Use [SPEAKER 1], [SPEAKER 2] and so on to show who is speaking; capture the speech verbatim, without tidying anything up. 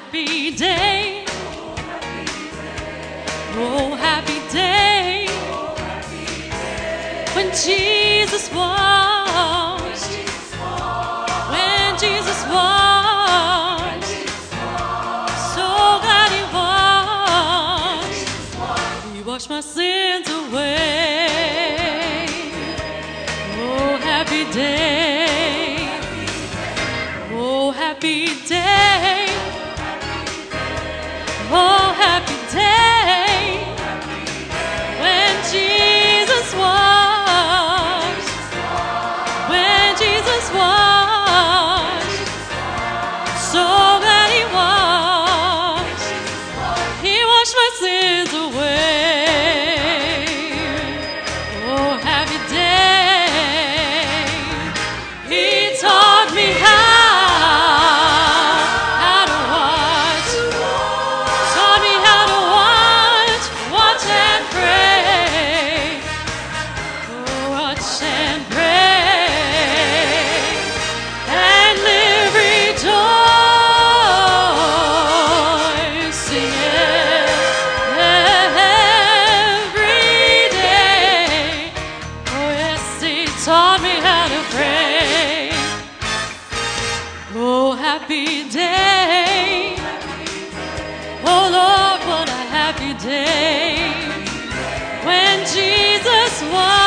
[SPEAKER 1] happy day. Oh, happy day. When Jesus washed. When Jesus washed. So glad he washed. He washed my sins away. Oh, happy day. Oh, happy day. Oh, happy day. When Jesus washed. When Jesus washed. So glad he washed. He washed my sins away. Oh, happy day. He taught me how. Taught me how to pray. Oh, happy day. Oh, Lord, what a happy day. When Jesus was